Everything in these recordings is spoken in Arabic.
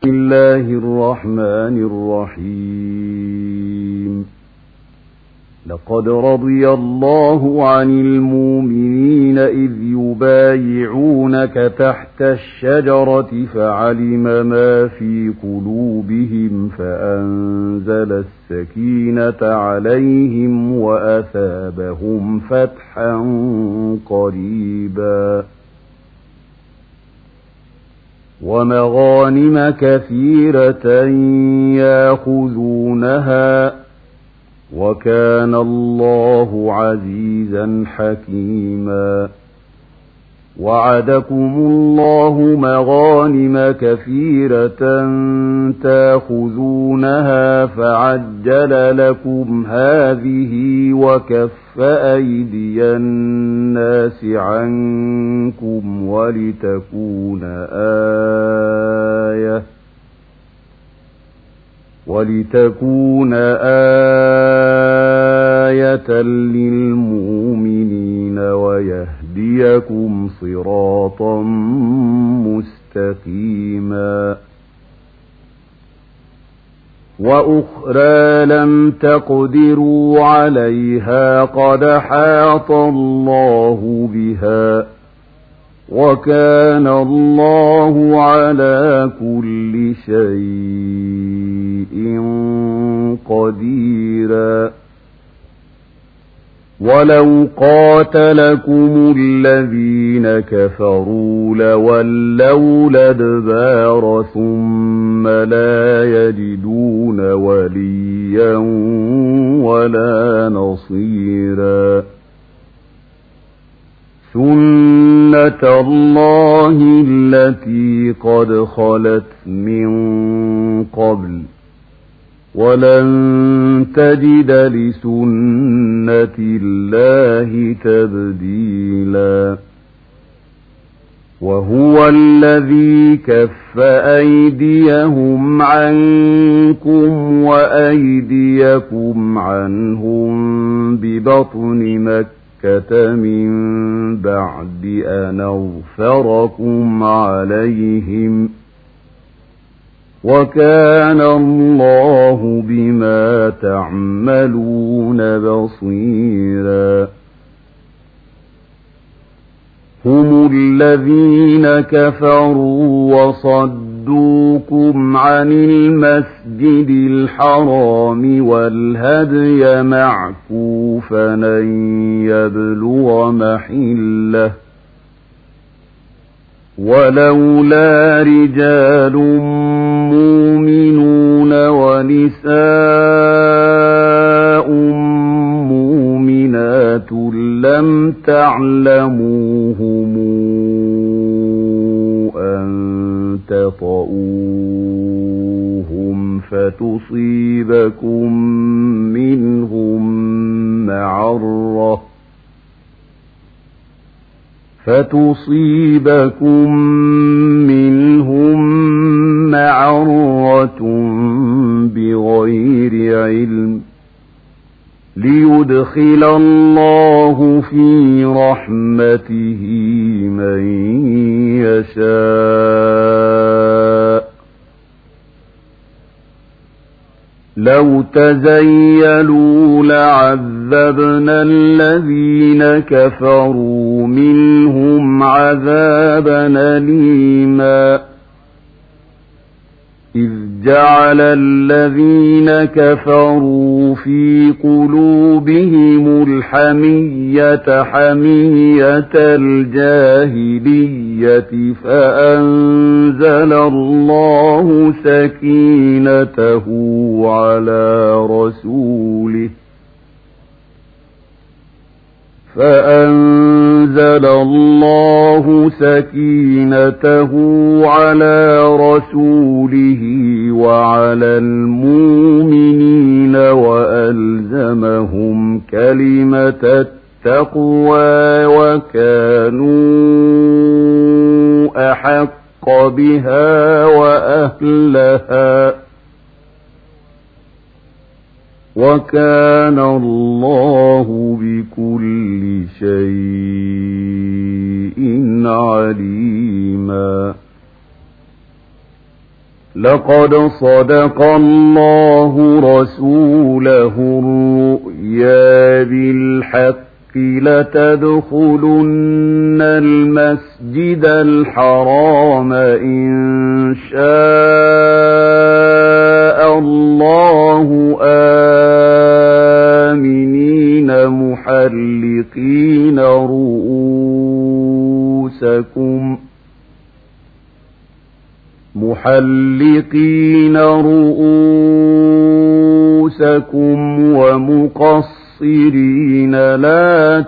بسم الله الرحمن الرحيم. لقد رضي الله عن المؤمنين إذ يبايعونك تحت الشجرة فعلم ما في قلوبهم فأنزل السكينة عليهم وأثابهم فتحا قريبا ومغانم كثيرة ياخذونها وكان الله عزيزا حكيما. وعدكم الله مغانم كثيرة تاخذونها فعجل لكم هذه وكف أيدي الناس عنكم ولتكون آية للمؤمنين ويهديكم صراطا مستقيما. وأخرى لم تقدروا عليها قد حاط الله بها وكان الله على كل شيء قديرا. ولو قاتلكم الذين كفروا لولوا الأدبار ثم لا يجدون وليا ولا نصيرا. سنة الله التي قد خلت من قبل ولن تجد لسنة الله تبديلا. وهو الذي كف أيديهم عنكم وأيديكم عنهم ببطن مكة من بعد أن أظفركم عليهم وكان الله بما تعملون بصيرا. هم الذين كفروا وصدوكم عن المسجد الحرام والهدي معكوفا أن يبلغ محله ولولا رجال مؤمنون ونساء مؤمنات لم تعلموهم أن تطؤوهم فتصيبكم منهم معرة بغير علم ليدخل الله في رحمته من يشاء. لو تزيلوا لعذبنا الذين كفروا منهم عذابا أليما. إذ جعل الذين كفروا في قلوبهم الحمية حمية الجاهلية فأنزل الله سكينته على رسوله وعلى المؤمنين وألزمهم كلمة التقوى وكانوا أحق بها وأهلها وكان الله بكل شيء عليما. لقد صدق الله رسوله الرؤيا بالحق لتدخلن المسجد الحرام إن شاء الله آمنين محلقين رؤوسكم ومقصرين لا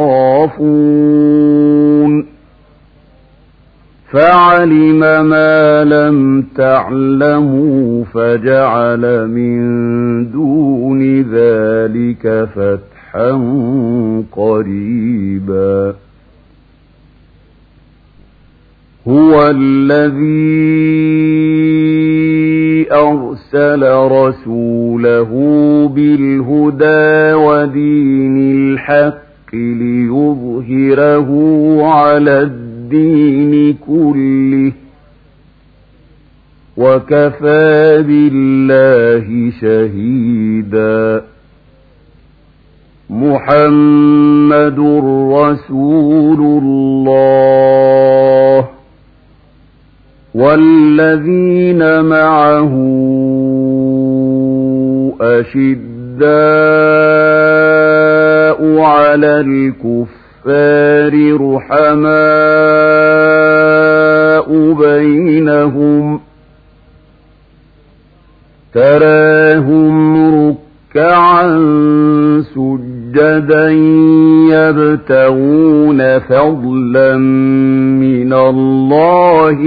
تخافون فعلم ما لم تعلموا فجعل من دون ذلك فتحا قريبا هو الذي أرسل رسوله بالهدى ودين الحق ليظهره على الدين كله وكفى بالله شهيدا محمد رسول الله والذين معه أشداء على الكفار رحماء بينهم تراهم ركعا سجدا يبتغون فضلا من الله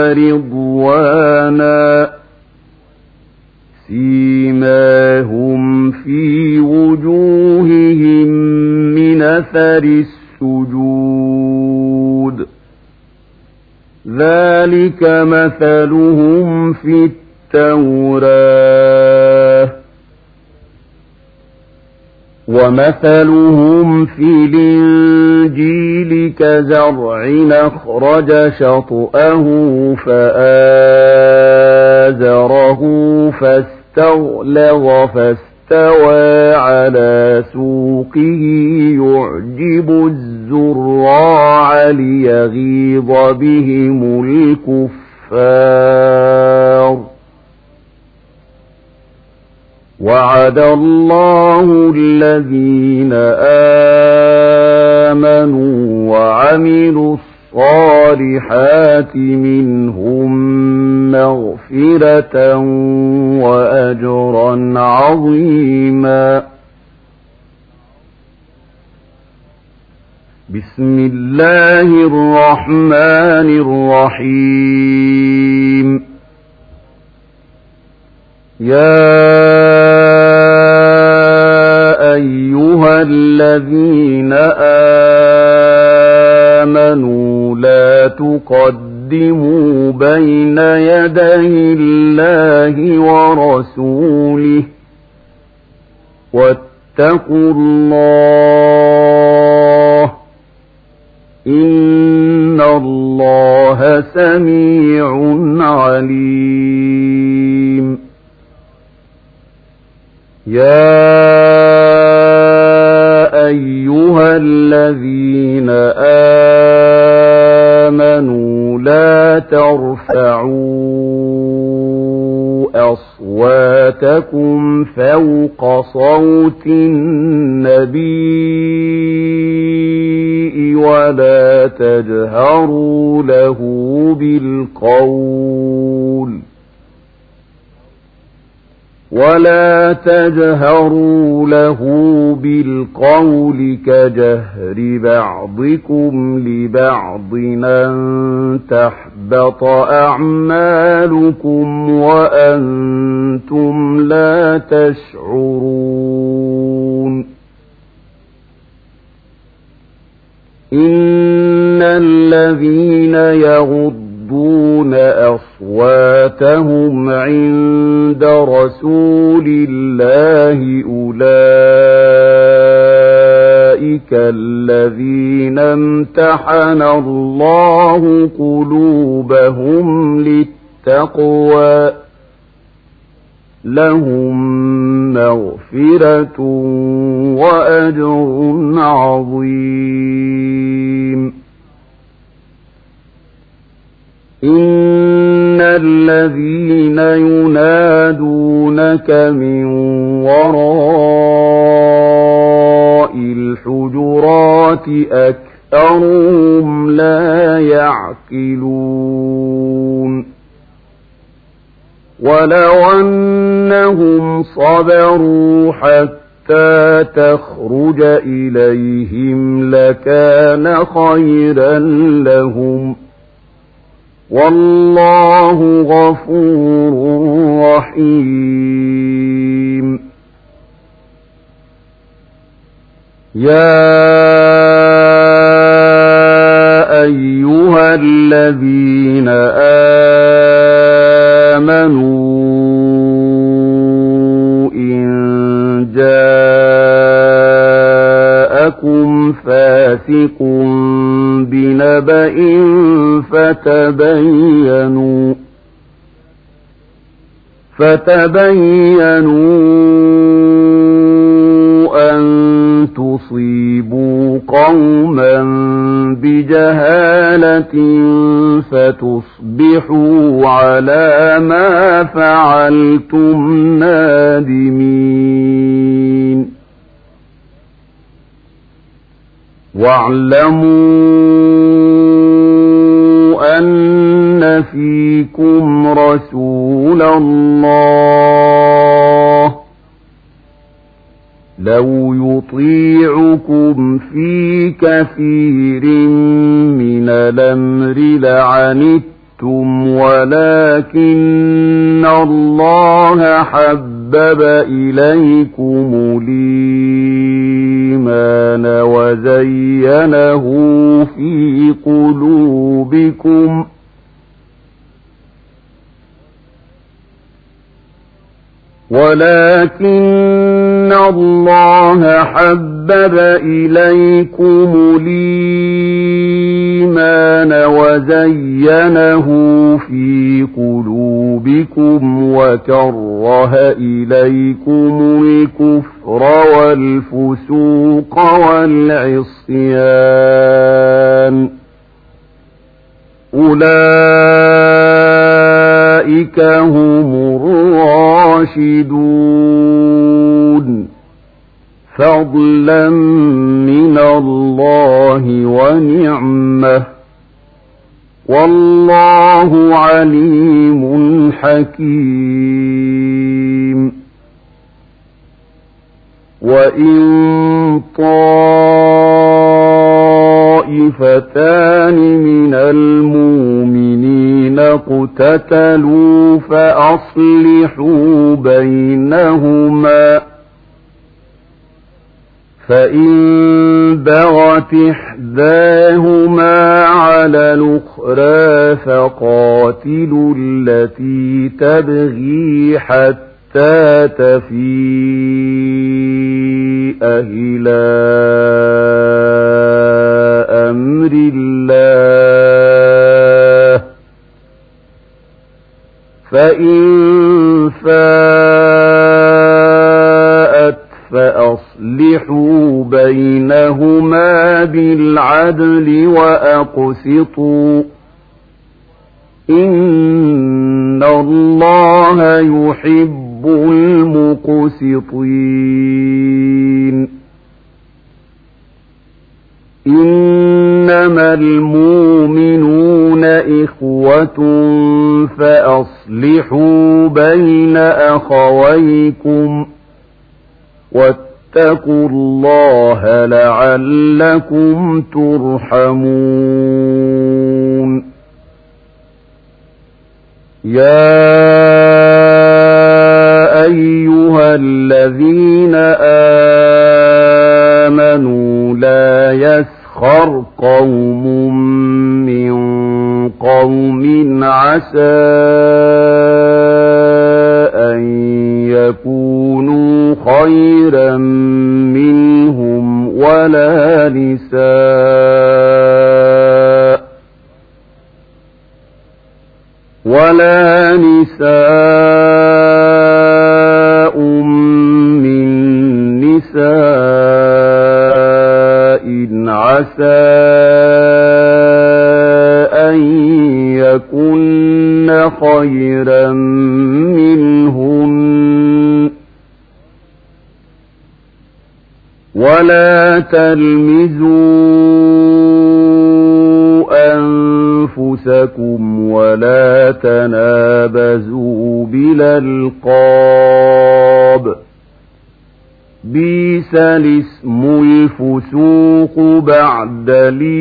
ورضوانا سيماهم في وجوههم من أثر السجود ذلك مثلهم في التوراة ومثلهم في الإنجيل كزرع أخرج شطأه فآزره فاستغلظ فاستوى على سوقه يعجب الزراع ليغيظ بهم الكفار وعد الله الذين آمنوا وعملوا الصالحات منهم مغفرة وأجرا عظيما بسم الله الرحمن الرحيم يا أيها الذين آمنوا لا تقدموا بين يدي الله ورسوله واتقوا الله إن الله سميع عليم يا أيها الذين آمنوا لا ترفعوا أصواتكم فوق صوت النبي ولا تجهروا له بالقول كجهر بعضكم لبعض أن تحبط أعمالكم وأنتم لا تشعرون إن الذين يغضون أصواتهم عند رسول الله أولئك الذين امتحن الله قلوبهم التقوى لهم مغفرة وأجر عظيم. إن الذين ينادونك من وراء الحجرات أكثرهم لا يعقلون. ولو أنهم صبروا حتى تخرج إليهم لكان خيرا لهم والله غفور رحيم. يا أيها الذين آمنوا إن جاءكم فاسق بنبأ فتبينوا أن تصيبوا قوما بجهالة فتصبحوا على ما فعلتم نادمين. واعلموا أن فيكم رسول الله لو يطيعكم في كثير من الأمر لعنتم ولكن الله حبب إليكم الإيمان وزينه في قلوبكم وكره إليكم الكفر والفسوق والعصيان أولئك هم الراشدون فضلا من الله ونعمه والله عليم حكيم. وإن طائفتان من المؤمنين اقتتلوا فأصلحوا بينهما فإن بغت إحداهما على الأخرى فقاتلوا التي تبغي حتى تفيء إلى أمر الله فإن فاءت فأصلحوا بينهما بالعدل وأقسطوا إن الله يحب المقسطين. إنما المؤمنون إخوة فأصلحوا بين أخويكم واتقوا الله لعلكم ترحمون. يا أيها الذين آمنوا لا يسخر قوم من قوم عسى أن يكونوا خيرا منهم ولا خيرا منهن ولا تلمزوا أنفسكم ولا تنابزوا بالألقاب بئس الاسم الفسوق بعد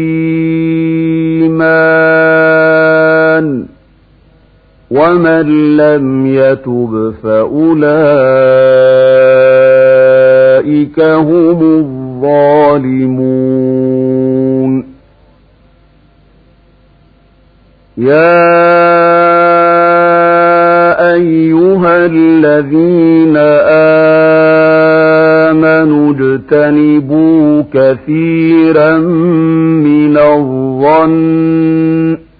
الإيمان ومن لم يتب فأولئك هم الظالمون يا أيها الذين آمنوا اجتنبوا كثيرا من الظن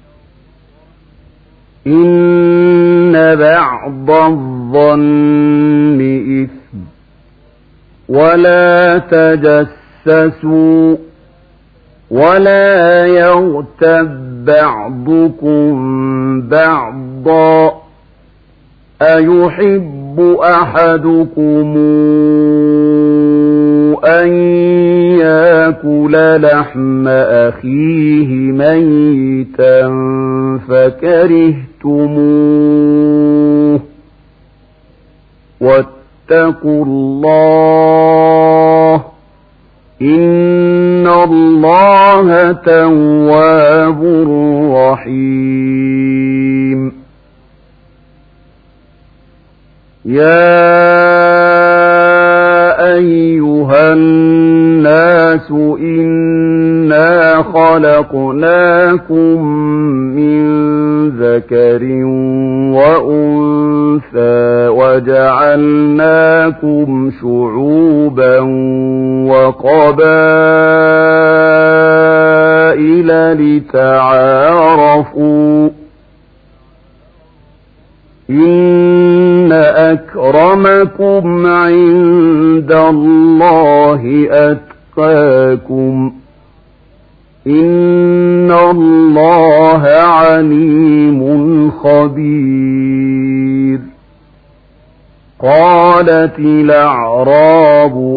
إن بعض الظن إثم ولا تجسسوا ولا يغتب بعضكم بعضا أيحب أحدكم أن يأكل لحم أخيه ميتا فكرهتموه واتقوا الله إن الله تواب رحيم يا أيها الناس إنا خلقناكم من ذكر وأنثى وجعلناكم شعوبا وقبائل لتعارفوا إن أكرمكم عند الله أتقاكم إن الله عليم خبير قالت الأعراب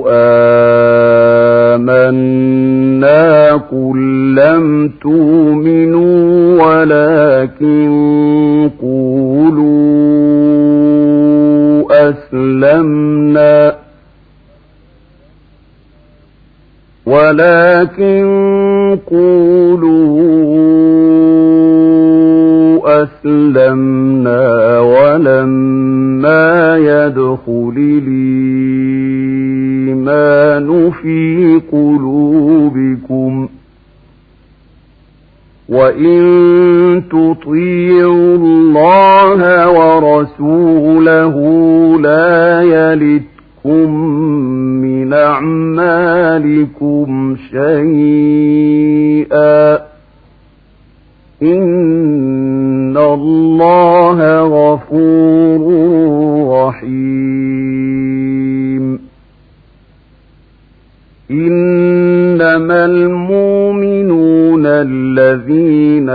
آمنا قل لم تؤمنوا ولكن قولوا أسلمنا ولما يدخل الإيمان في قلوبكم وإن تطيعوا الله ورسوله لا يلتكم من أعمالكم شيئا إن الله غفور رحيم إنما المؤمنون الذين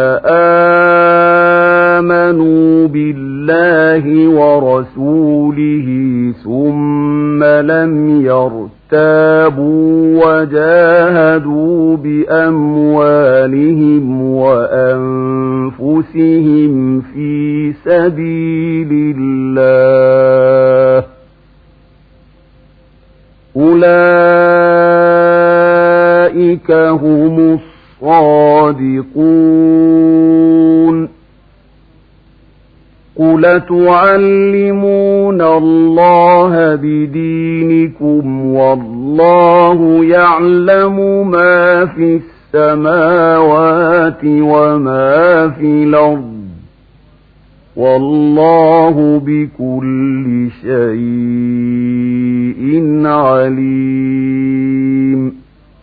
آمنوا بالله ورسوله ثم لم يرتابوا وجاهدوا بأموالهم وأنفسهم في سبيل الله أولئك هم الصادقون قل تعلمون الله بدينكم والله يعلم ما في السماوات وما في الأرض والله بكل شيء عليم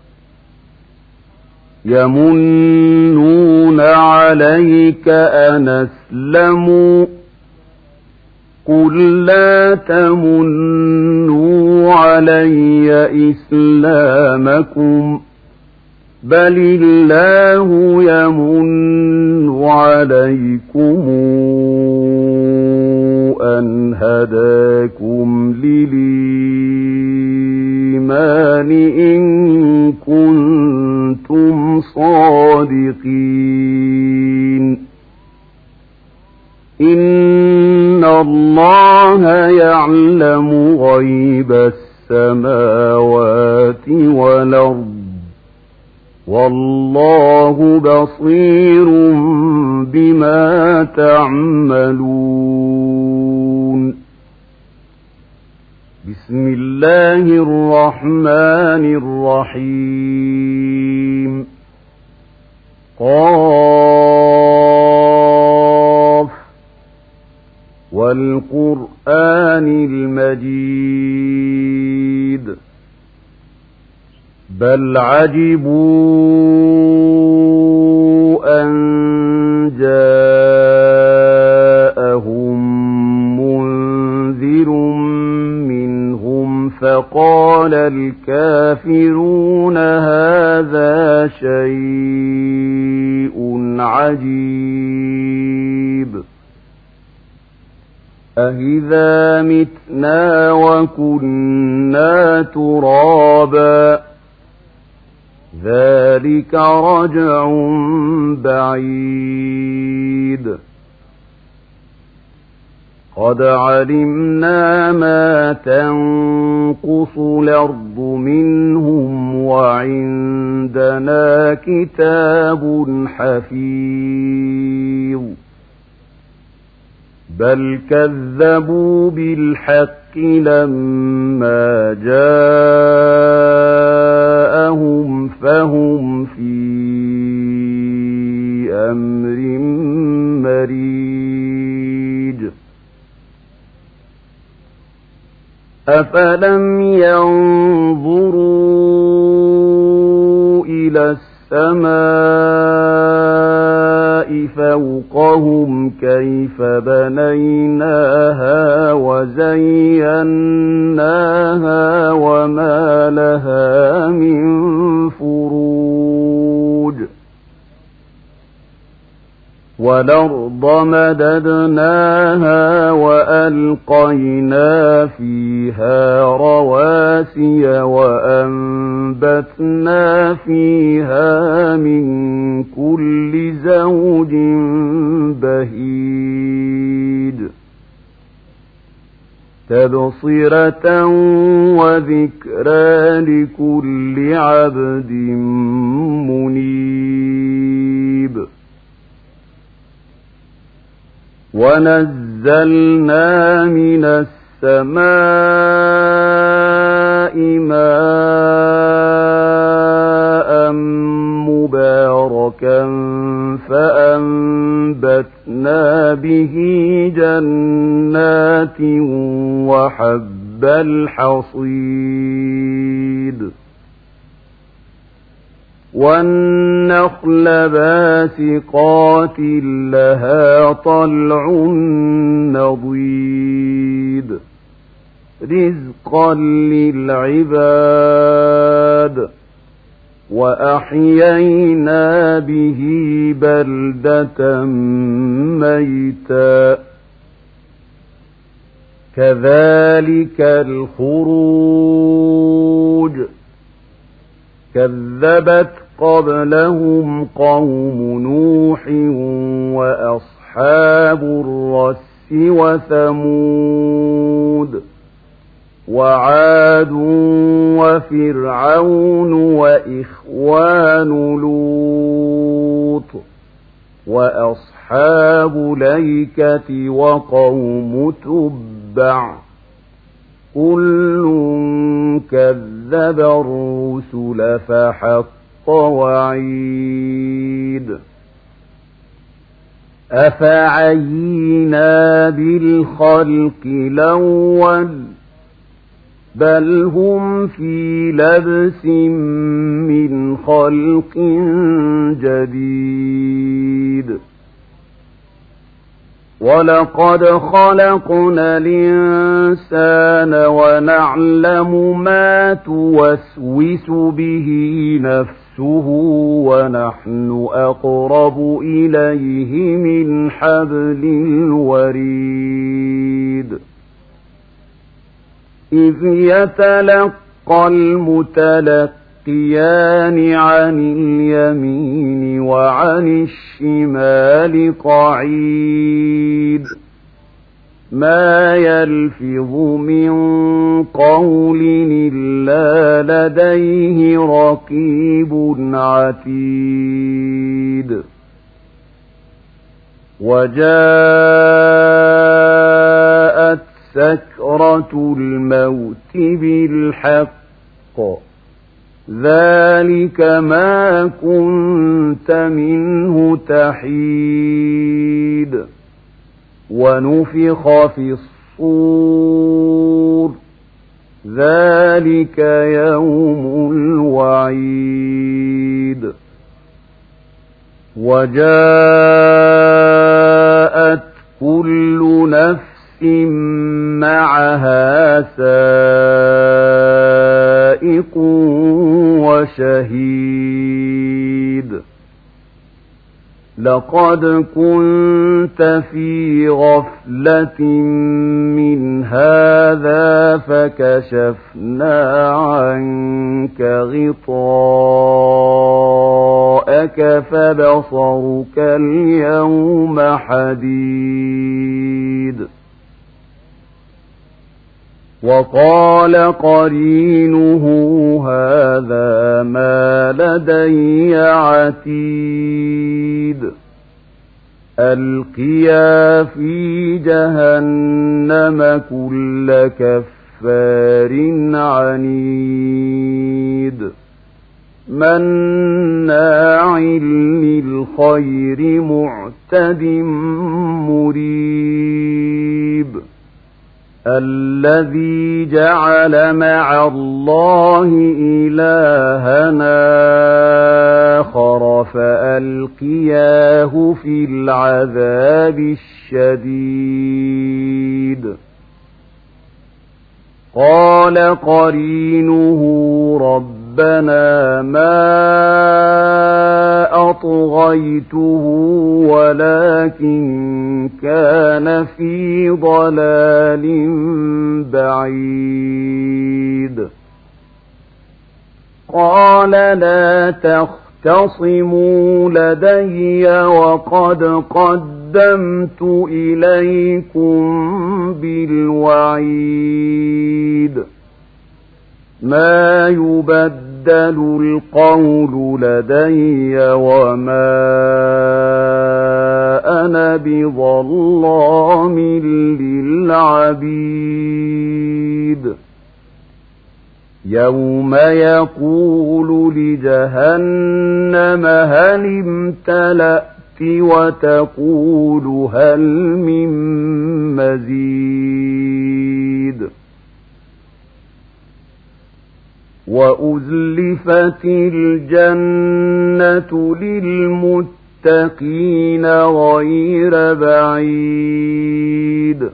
يمنون عليك أن أسلموا قل لا تمنوا علي إسلامكم بل الله يمن عليكم أن هداكم للإيمان إن كنتم صادقين إن الله يعلم غيب السماوات والأرض والله بصير بما تعملون بسم الله الرحمن الرحيم قاف والقرآن المجيد بل عجبوا أن جاءهم منذر منهم فقال الكافرون هذا شيء عجيب أإذا متنا وكنا ترابا ذلك رجع بعيد قد علمنا ما تنقص الأرض منهم وعندنا كتاب حفيظ بل كذبوا بالحق لما جاءهم فهم في أمر مريج أفلم ينظروا إلى السماء فوقهم كيف بنيناها وزيناها وما لها من فروج والأرض مددناها وألقينا فيها رواسي وأنبتنا فيها من كل زوج بهيج تبصرة وذكرى لكل عبد منيب ونزلنا من السماء ماء مباركا فأنبتنا به جنات وحب الحصيد والنخل باسقات لها طلع نضيد رزقا للعباد وأحيينا به بلدة ميتا كذلك الخروج كذبت قبلهم قوم نوح وأصحاب الرس وثمود وعاد وفرعون وإخوان لوط وأصحاب الأيكة وقوم تبع كل كذب الرسل فحق وعيد أفعينا بالخلق الأول بل هم في لبس من خلق جديد ولقد خلقنا الإنسان ونعلم ما توسوس به نفسه ونحن أقرب إليه من حبل الوريد إذ يتلقى المتلقيان عن اليمين وعن الشمال قعيد ما يلفظ من قول إلا لديه رقيب عتيد وجاءت سكرة الموت بالحق ذلك ما كنت منه تحيد ونفخ في الصور ذلك يوم الوعيد وجاءت كل نفس معها سائق وشهيد لقد كنت في غفلة من هذا فكشفنا عنك غطاءك فبصرك اليوم حديد وقال قرينه هذا ما لدي عتيد ألقيا في جهنم كل كفار عنيد مناع للخير معتد مريب الذي جعل مع الله إلهنا آخر فألقياه في العذاب الشديد قال قرينه ربنا ما أطغيته ولكن كان في ضلال بعيد قال لا تختصموا لدي وقد قدمت إليكم بالوعيد ما يبدل القول لدي وما أنا بظلام للعبيد يوم يقول لجهنم هل امتلأت وتقول هل من مزيد وأزلفت الجنة للمتقين غير بعيد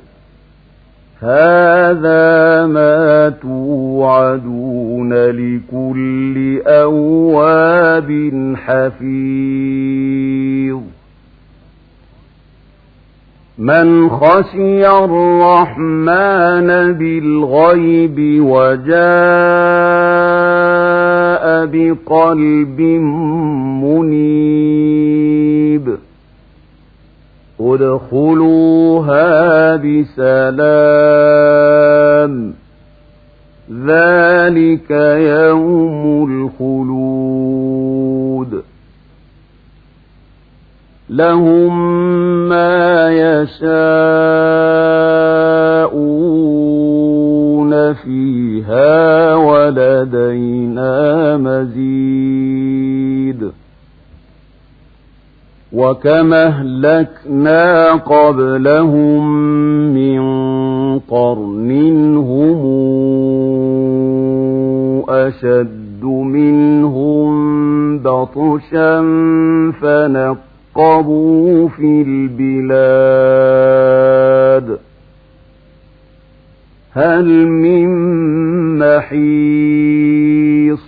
هذا ما توعدون لكل أواب حفيظ من خشي الرحمن بالغيب وجاء بقلب منيب ادخلوها بسلام ذلك يوم الخلود لهم ما يشاءون فيها ولدينا مزيد وكما أهلكنا قبلهم من قرن هم أشد منهم بطشا فنقبوا في البلاد هل من محيص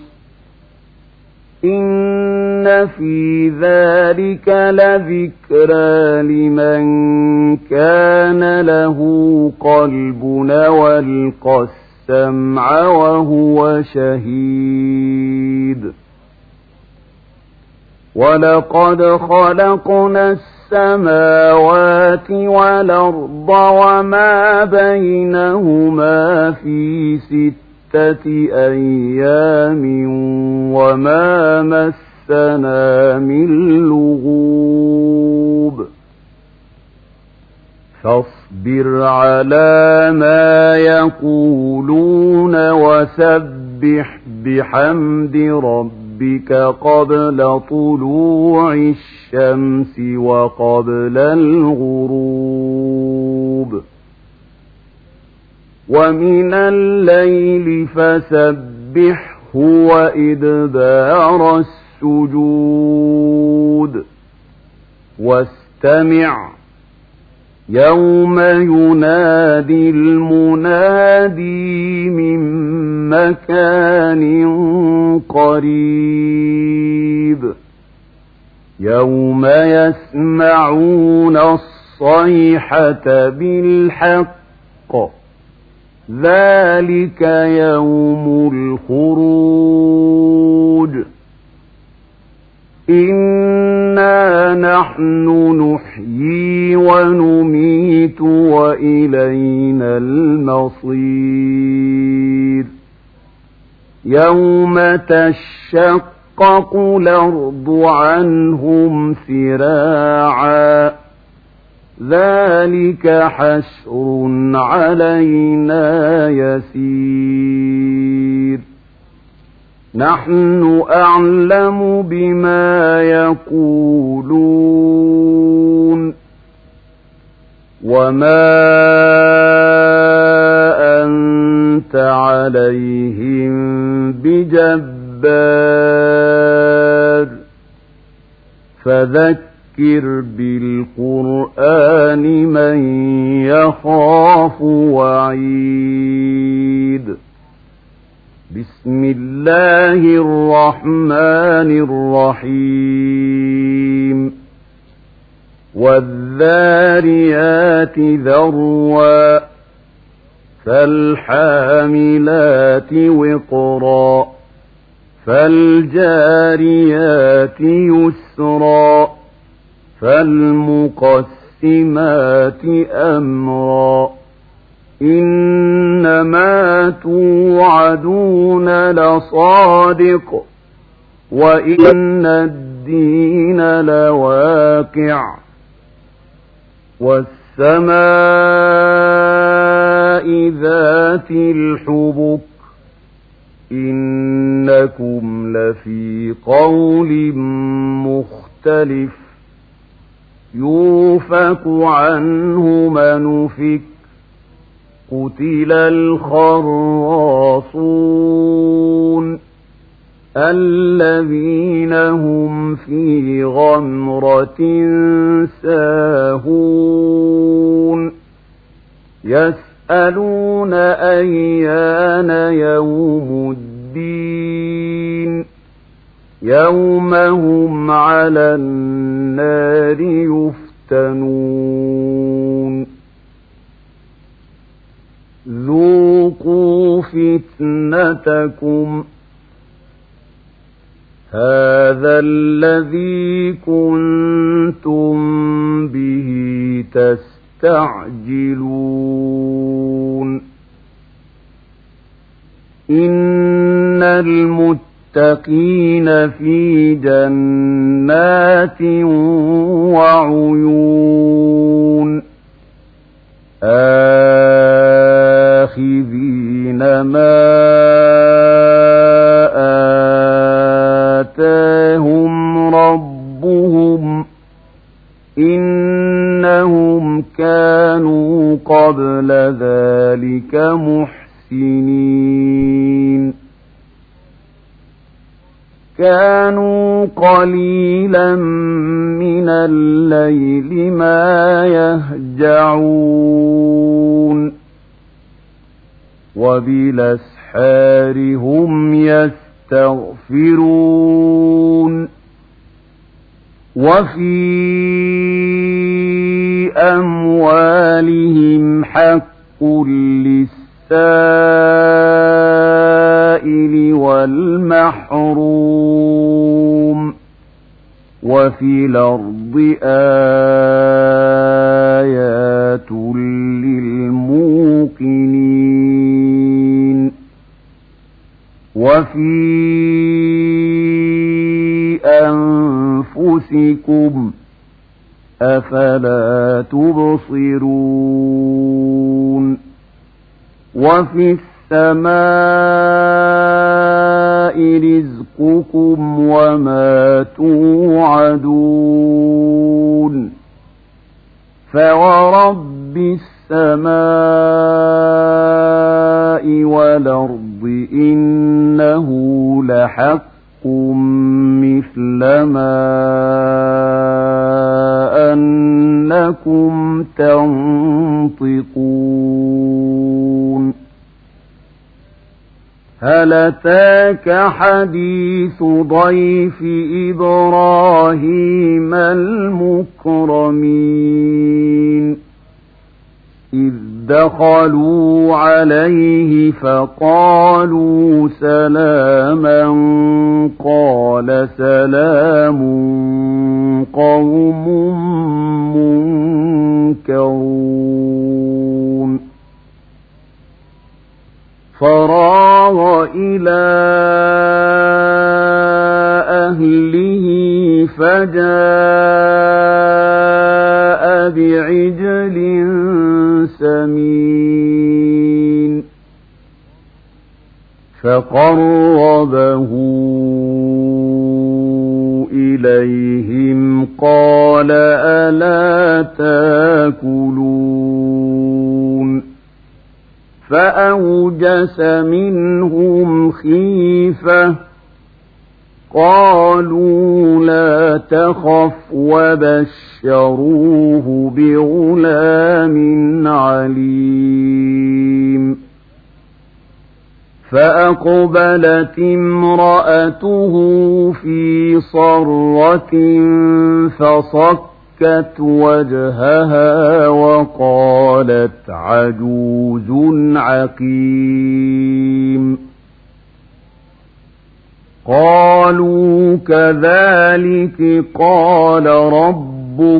إن في ذلك لذكرى لمن كان له قلب والقى السمع وهو شهيد ولقد خلقنا السماوات والأرض وما بينهما في 6 أيام وما مسنا من لغوب فاصبر على ما يقولون وسبح بحمد ربك قبل طلوع الشمس وقبل الغروب ومن الليل فسبحه وإدبار السجود واستمع يوم ينادي المنادي من مكان قريب يوم يسمعون الصيحة بالحق ذلك يوم الخروج إنا نحن نحيي ونميت وإلينا المصير يوم تشقق الأرض عنهم سراعا ذلك حشر علينا يسير نحن أعلم بما يقولون وما أنت عليهم بجبار فذكر بالقرآن من يخاف وعيد بسم الله الرحمن الرحيم والذاريات ذروا فالحاملات وقرا فالجاريات يسرا فالمقسمات أمرا إنما توعدون لصادق وإن الدين لواقع والسماء ذات الحبك إنكم لفي قول مختلف يوفك عنه من أفك قتل الخراصون الذين هم في غمرة ساهون يسألون أيان يوم الدين يوم هم على النار يفتنون ذوقوا فتنتكم هذا الذي كنتم به تستعجلون إن المتقين في جنات وعيون آخذين ما آتاهم ربهم إنهم كانوا قبل ذلك محسنين كانوا قليلا من الليل ما يهجعون وبالأسحار هم يستغفرون وفي أموالهم حق للسائل والمحروم وفي الأرض آيات للموقنين وفي أنفسكم أفلا تبصرون وفي السماء رزقكم وما توعدون فورب السماء والأرض إنه لحق مثل ما أنكم تنطقون هل أتاك حديث ضيف إبراهيم المكرمين إذ دخلوا عليه فقالوا سلاما قال سلام قوم منكرون فراغ إلى أهله فجاء بعجل سمين فقربه إليهم قال ألا تاكلون فأوجس منهم خيفة قالوا لا تخف وبشروه بغلام عليم فأقبلت امرأته في صرة فصكت وجهها وقالت عجوز عقيم قالوا كذلك قال ربك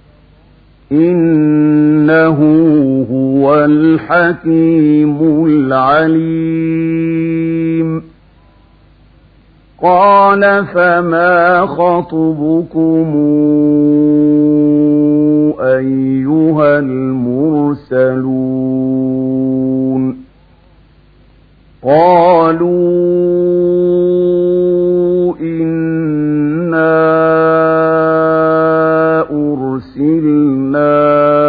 إنه هو الحكيم العليم قال فما خطبكم أيها المرسلون قالوا إنا أرسلنا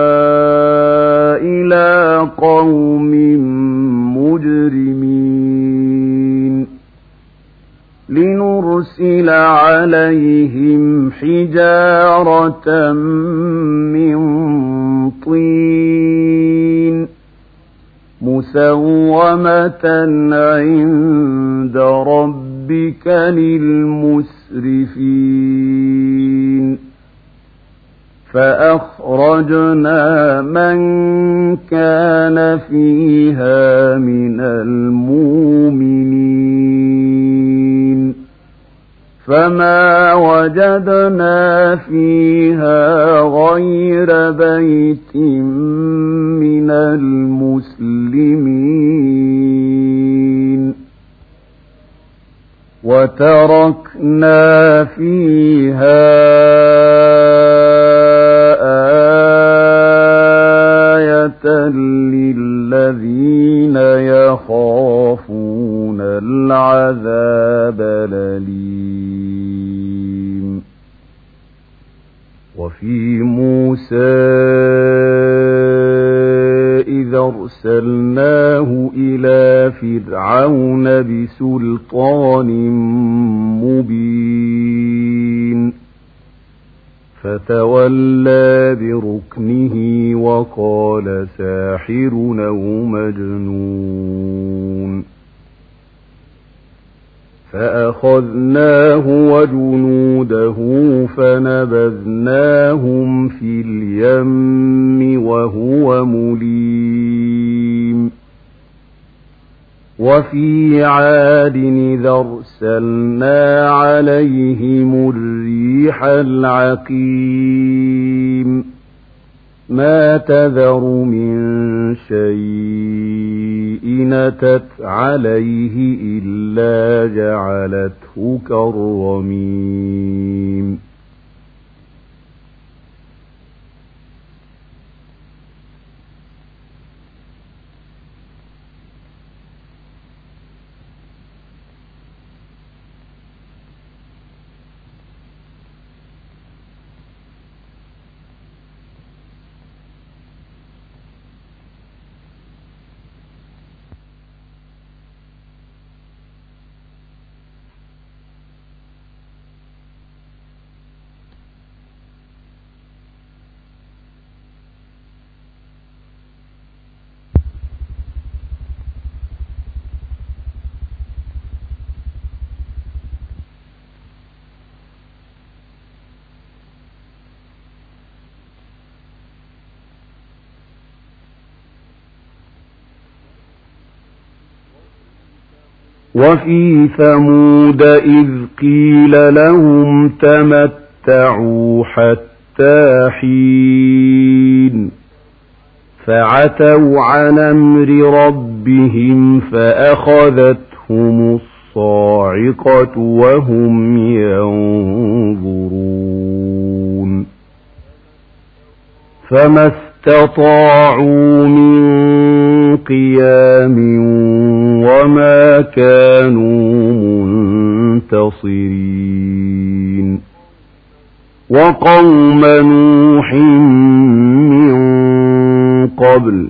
إلى قوم مجرمين لنرسل عليهم حجارة من طين مسومة عند ربك للمسرفين فأخرجنا من كان فيها من المؤمنين فما وجدنا فيها غير بيت من المسلمين وتركنا فيها آية للذين يخافون العذاب الأليم وفي موسى إذ أرسلناه إلى فرعون بسلطان مبين فتولى بركنه وقال ساحر أو مجنون فأخذناه وجنوده فنبذناهم في اليم وهو مليم وفي عاد إذ أرسلنا عليهم الريح العقيم ما تذر من شيء أتت عليه إلا جعلته كالرميم وفي ثمود إذ قيل لهم تمتعوا حتى حين فعتوا عن أمر ربهم فأخذتهم الصاعقة وهم ينظرون فما استطاعوا من قيام وما كانوا منتصرين وقوم نوح من قبل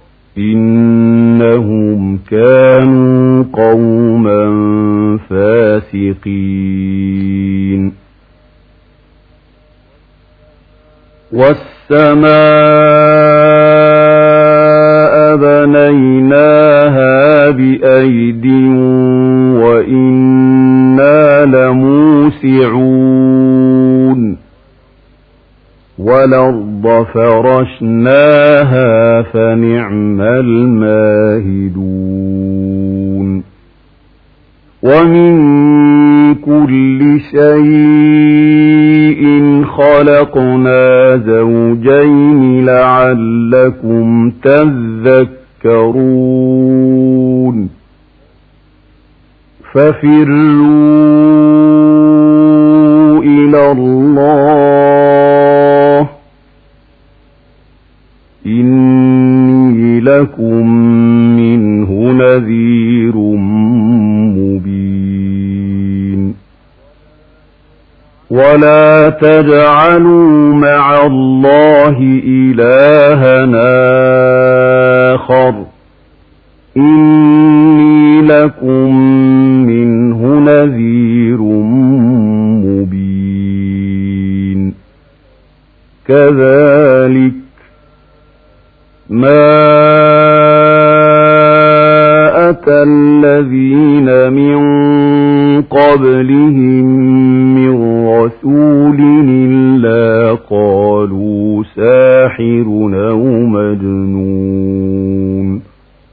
إنهم كانوا قوما فاسقين والسماء بنيناها بأيد وإنا لموسعون والأرض فرشناها فنعم الماهدون ومن كل شيء خلقنا زوجين لعلكم تذكرون ففروا إلى الله إني لكم منه نذير مبين ولا تجعلوا مع الله إلهنا آخر إني لكم منه نذير مبين كذلك ما أتى الذين من قبلهم من رسول إلا قالوا ساحر أو مجنون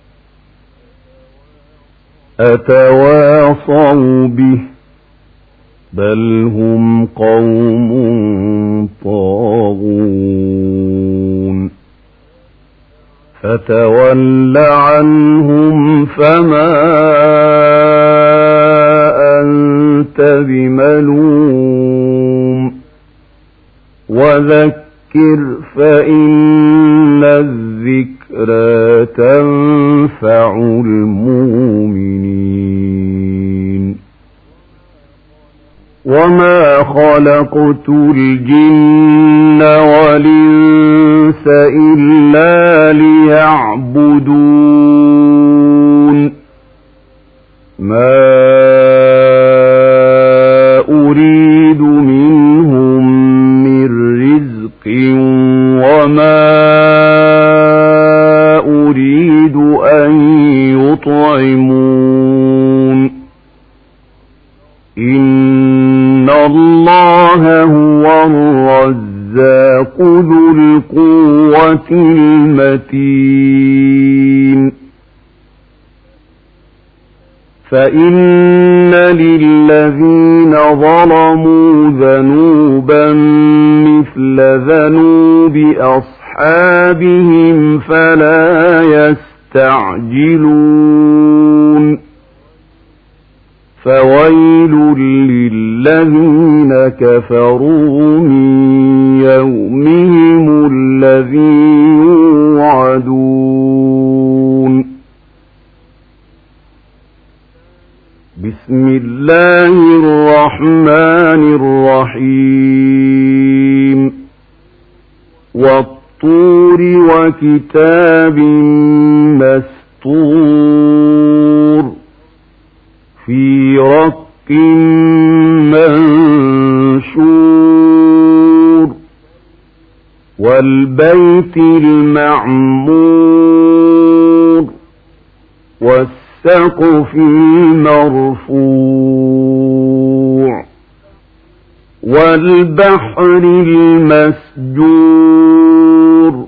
أتواصوا به بل هم قوم طاغون فتول عنهم فما أنت بملوم وذكر فإن الذكرى تنفع المؤمنين وما خلقت الجن والإنس إلا ليعبدون ما أريد منهم من يطعمون إن الله هو الرزاق ذو القوة المتين فإن للذين ظلموا ذنوبا مثل ذنوب أصحابهم فلا يستعجلون فويل للذين كفروا من يومهم الذي يوعدون بسم الله الرحمن الرحيم والطور وكتاب مسطور في رق منشور والبيت المعمور والسقف المرفوع والبحر المسجور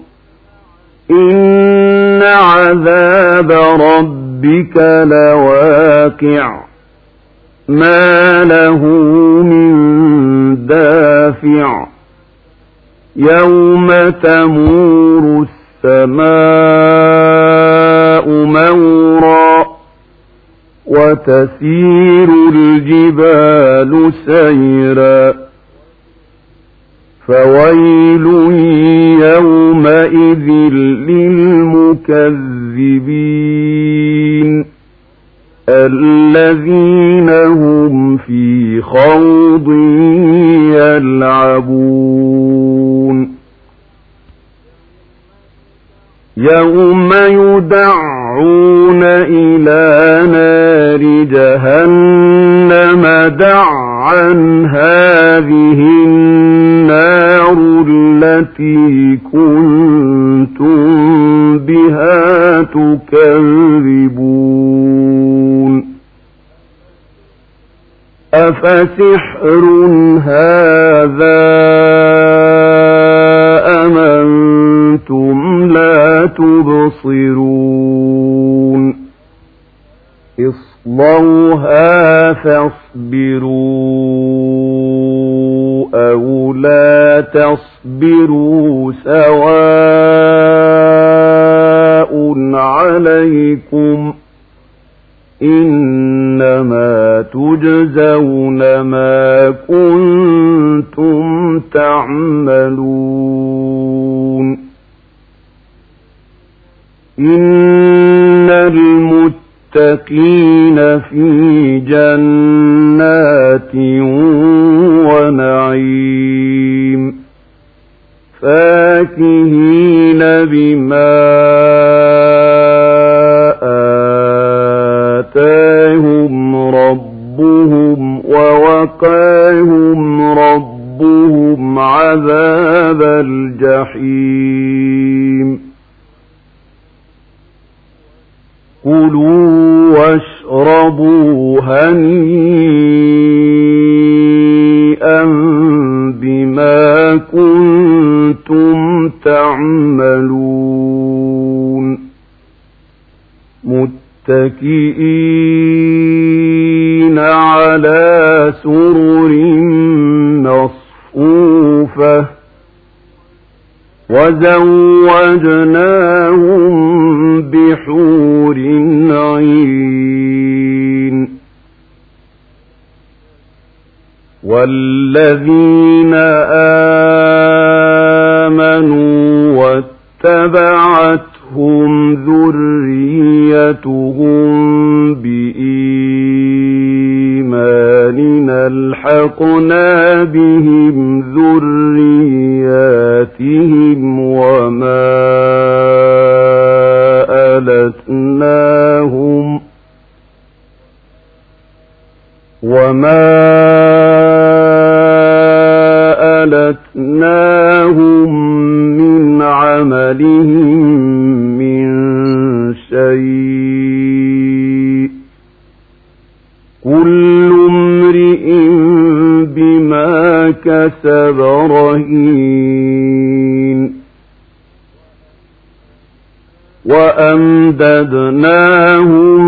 إن عذاب ربك لواقع ما له من دافع يوم تمور السماء مورا وتسير الجبال سيرا فويل يومئذ للمكذبين الذين هم في خوض يلعبون يوم يدعون إلى نار جهنم دعا هذه النار التي كنتم بها تكذبون أفسحر هذا أم أنتم لا تبصرون اصلوها فاصبروا أو لا تصبروا سواء عليكم إنما تجزون ما كنتم تعملون إن المتقين في جنات ونعيم فاكهين بما آتاهم ربهم ووقاهم ربهم عذاب الجحيم كلوا واشربوا هنيئا بما كنتم تعملون متكئين على سرر مصفوفة وزوجناهم بحور عين والذين آمنوا واتبعتهم ذريتهم بإيمان ألحقنا بهم ذرياتهم وما ألتناهم من عملهم من شيء بريء كل امرئ بما كسب رهين وأمددناهم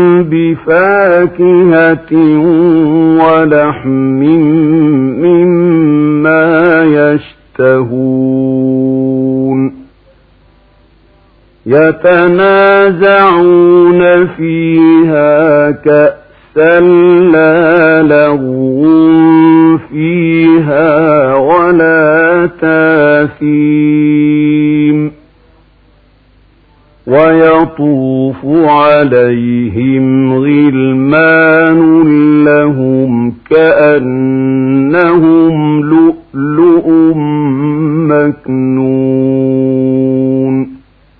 بفاكهة ولحم مما يشتهون يتنازعون فيها كأسا لا لغو فيها ولا تاثيم ويطوف عليهم غلمان لهم كأنهم لؤلؤ مكنون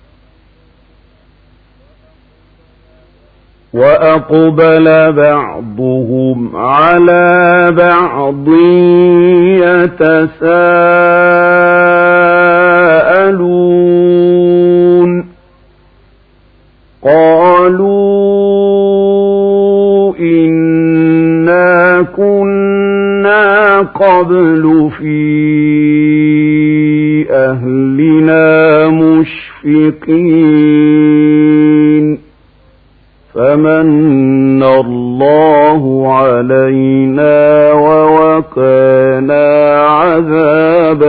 وأقبل بعضهم على بعض يتساءلون قالوا إنا كنا قبل في أهلنا مشفقين فمن الله علينا ووقانا عذاب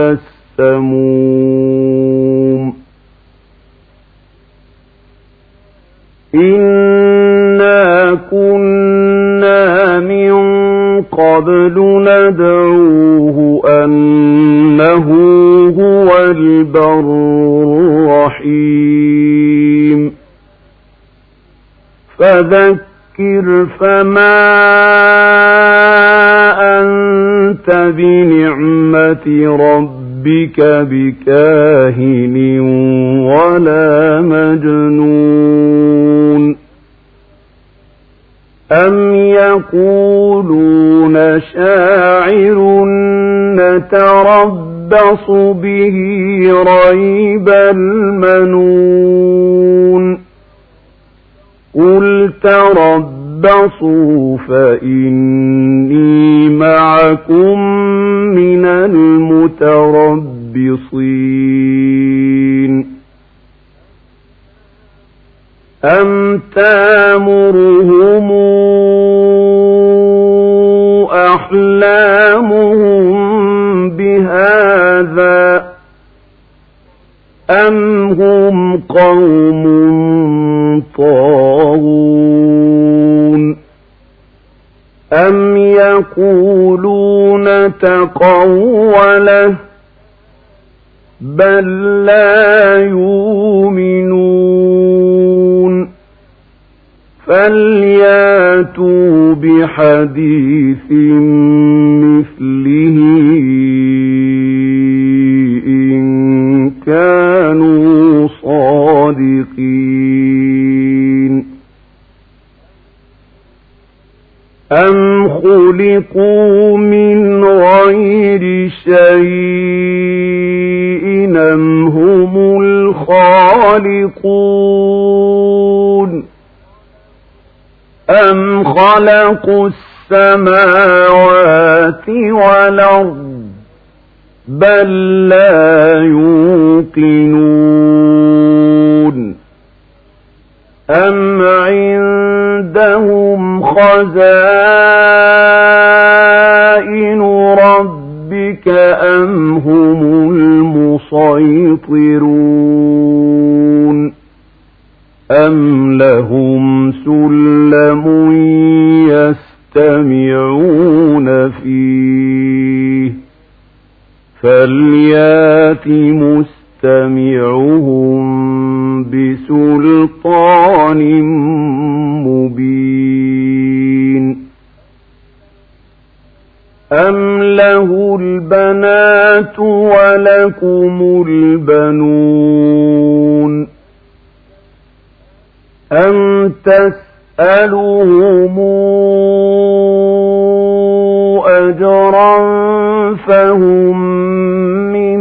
السموم إنا كنا من قبل ندعوه أنه هو البر الرحيم فذكر فما أنت بنعمة ربك بكاهن ولا مجنون أم يقولون شاعر نتربص به ريب المنون قل تربصوا فإني معكم من المتربصين أم تامرهم أحلامهم بهذا أم هم قوم طاغون أم يقولون تقوله بل لا يؤمنون فلياتوا بحديث مثله إن كانوا صادقين أم خلقوا من غير شيء أم هم الخالقون أم خلقوا السماوات والأرض بل لا يوقنون أم عندهم خزائن ربك أم هم المسيطرون أم لهم سلم يستمعون فيه فليات مستمعهم بسلطان مبين أم له البنات ولكم البنون أم تسألهم أجرا فهم من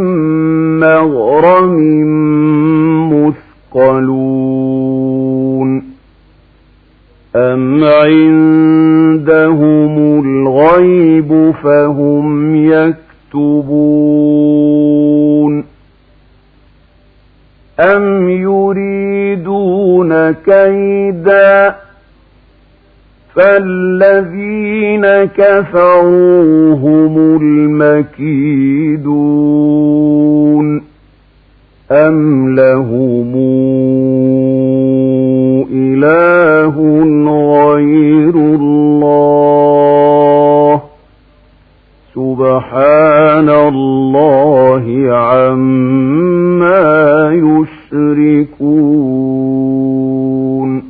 مغرم مثقلون أم عندهم الغيب فهم يكتبون أم يريدون كيدا فالذين كفروا هم المكيدون أم لهم إله غير الله سبحان الله عما يشركون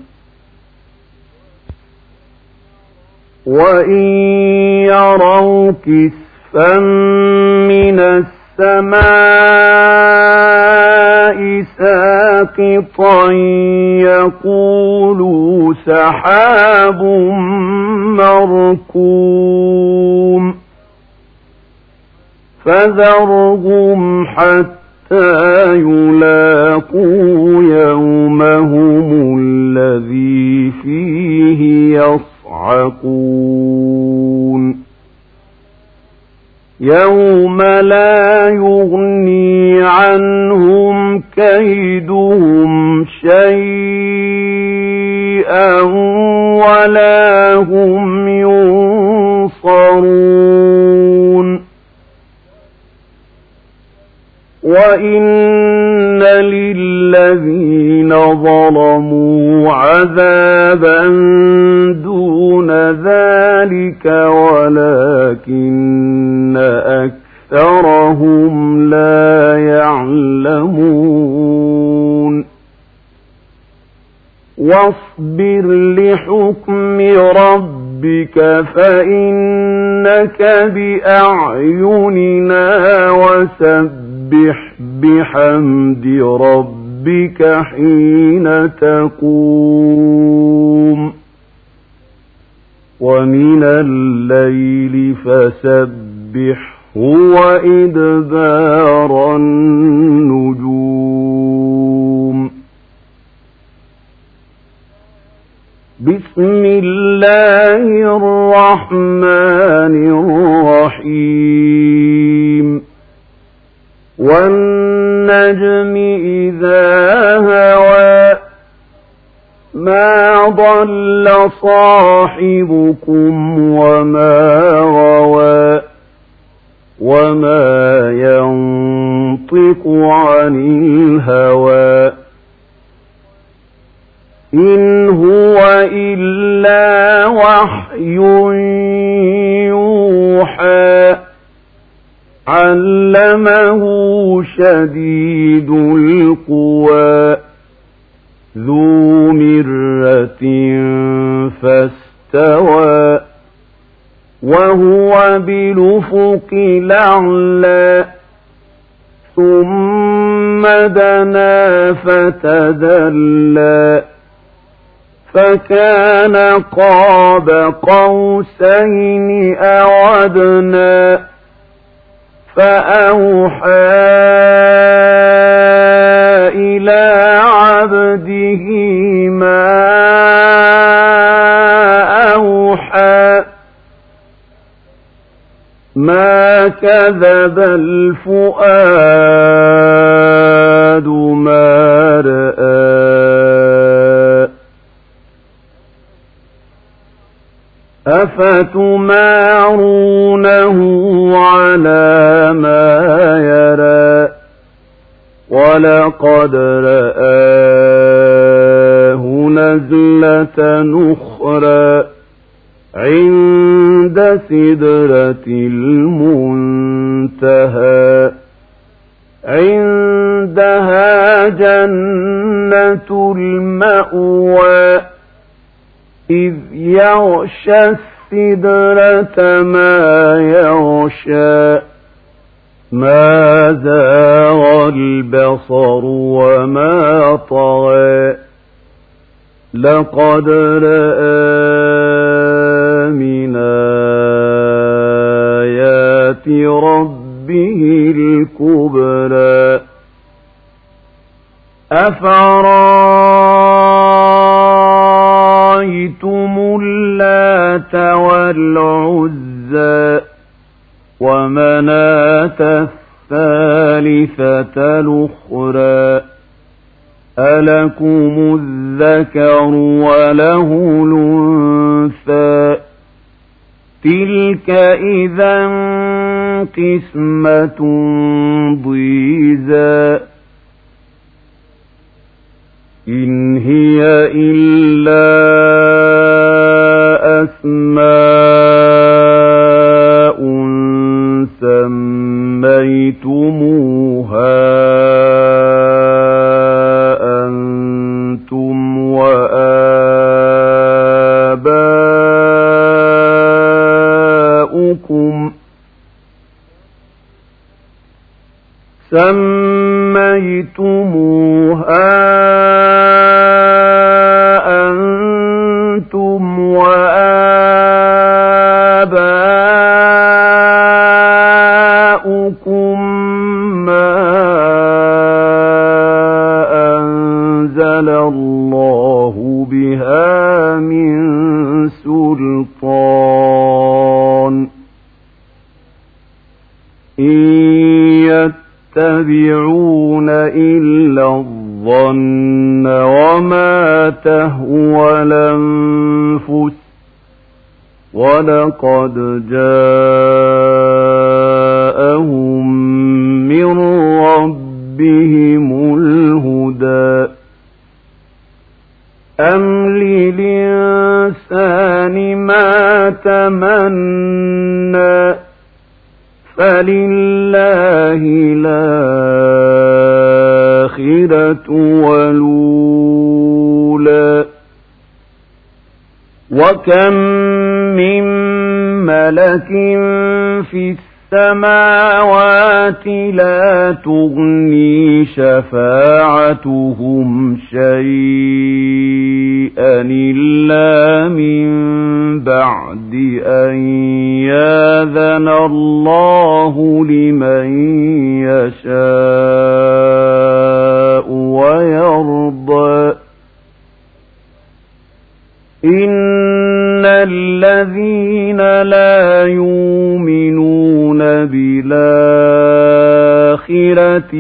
وإن يروا كسفا من السماء ساقطا يقولوا سحاب مركوم فذرهم حتى يلاقوا يومهم الذي فيه يصعقون يوم لا يغني عنهم كيدهم شيئا ولا هم ينصرون وإن للذين ظلموا عذابا دون ذلك ولكن أكثرهم لا يعلمون واصبر لحكم ربك فإنك بأعيننا وسبح بحمد ربك حين تقوم ومن الليل فسبحه وإدبار النجوم بسم الله الرحمن الرحيم والنجم إذا هوى ما ضل صاحبكم وما غوى وما ينطق عن الهوى إن هو إلا وحي يوحى علمه شديد القوى ذو مرة فاستوى وهو بالأفق الأعلى ثم دنا فتدلى فكان قاب قوسين أو أدنى فأوحى إلى عبده ما أوحى ما كذب الفؤاد ما رأى أفتمارونه على ما يرى ولقد رآه نزلة أخرى عند سدرة المنتهى عندها جنة المأوى إذ يغشى السدرة ما يغشى ما زاغ البصر وما طغى لقد رأى من آيات ربه الكبرى أفرأيتم والعزى ومناة الثالثة الأخرى ألكم الذكر وله الأنثى تلك إذا قسمة ضيزى إن هي إلا أسماء سميتموها أنتم وآباؤكم ما أنزل الله بها من سلطان إن يتبعون إلا الظن وما تهوى الأنفس ولقد جاءهم من ربهم الهدى أم للإنسان ما تمنى فلله الآخرة والأولى وكم من ملك في السماوات لا تغني شفاعتهم شيئا إلا من بعد أن يأذن الله لمن يشاء ويرضى إن الذين لا يؤمنون بالآخرة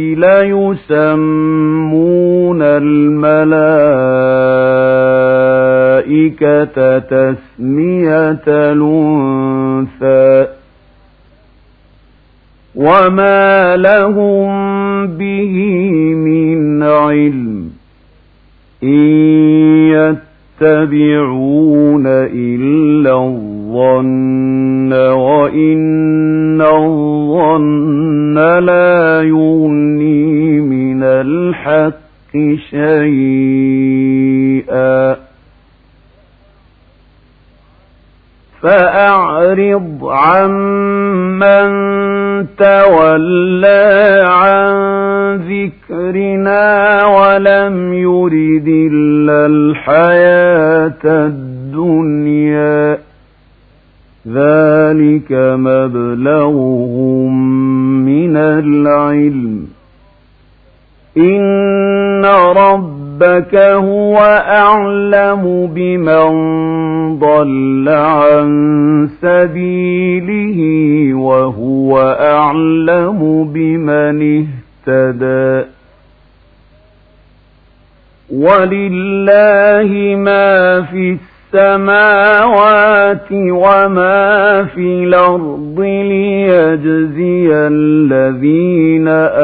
ليسمون الملائكة تسمية الأنثى وما لهم به من علم إن يتبعون إلا الظن وإن الظن لا يغني من الحق شيئا فأعرض عمن تولى عن ذكرنا ولم يرد إلا الحياة الدنيا ذلك مبلغهم من العلم إن ربك هو أعلم بمن ضل عن سبيله وهو أعلم بمن اهتدى ولله ما في السماوات وما في الأرض ليجزي الذين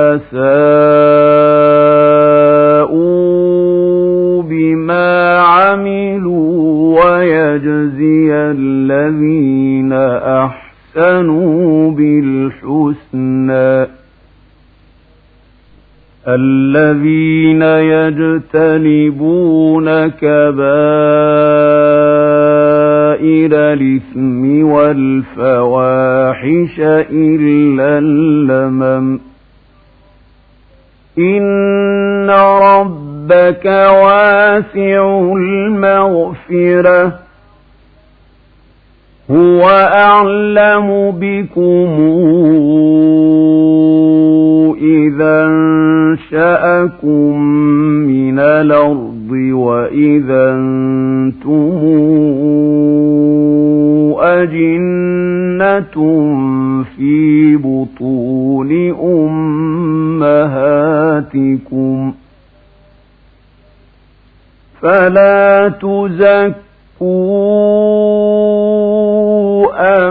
أساءوا بما عملوا ويجزي الذين أحسنوا بالحسنى الذين يجتنبون كبائر الإثم والفواحش إلا اللمم إن ربك واسع المغفرة هو أعلم بكم إذا أنشأكم من الأرض وإذا أنتم أجنة في بطون أمهاتكم فلا تزكوا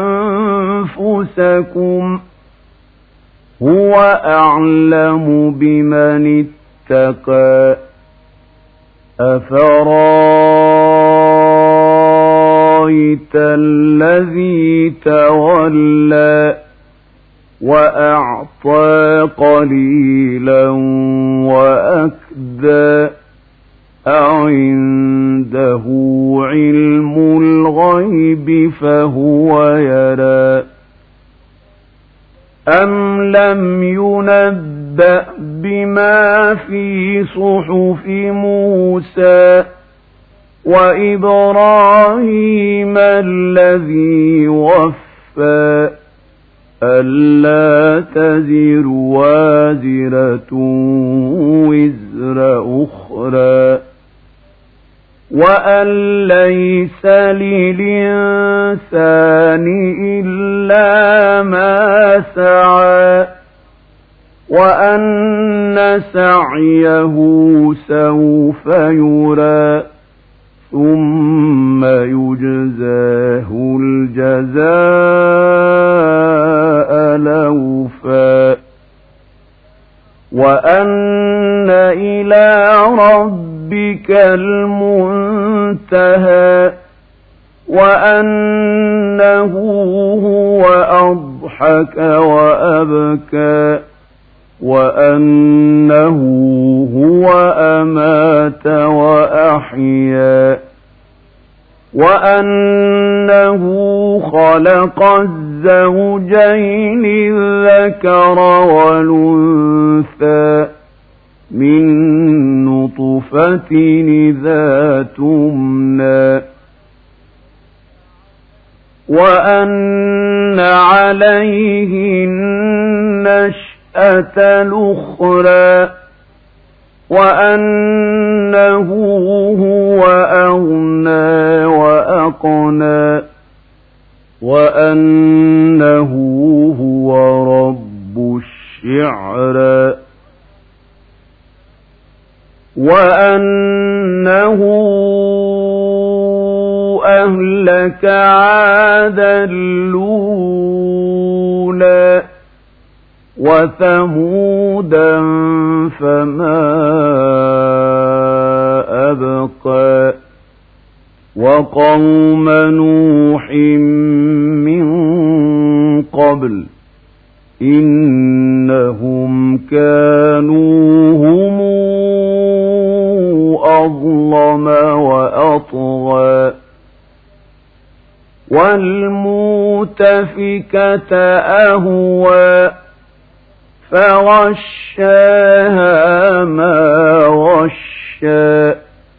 أنفسكم هو أعلم بمن اتقى أفرأيت الذي تولى وأعطى قليلا وأكدى أعنده علم الغيب فهو يرى أم لم ينبأ بما في صحف موسى وإبراهيم الذي وفى ألا تزر وازرة وزر أخرى وأن ليس للإنسان إلا ما سعى وأن سعيه سوف يرى ثم يجزاه الجزاء الأوفى وأن إلى ربك المنتهى وأنه هو أضحك وأبكى وأنه هو أمات وأحيا وأنه خلق الزوجين الذكر والأنثى من نطفة إذا تمنى وأن عليه النشأة الأخرى وأنه هو أغنى وأقنى وأنه هو رب الشعرى وأنه أهلك عادا الأولى وثمودا فما أبقى وقوم نوح من قبل إنهم كانوا هم أظلم وأطغى والمؤتفكة أهوى فغشاها ما غشى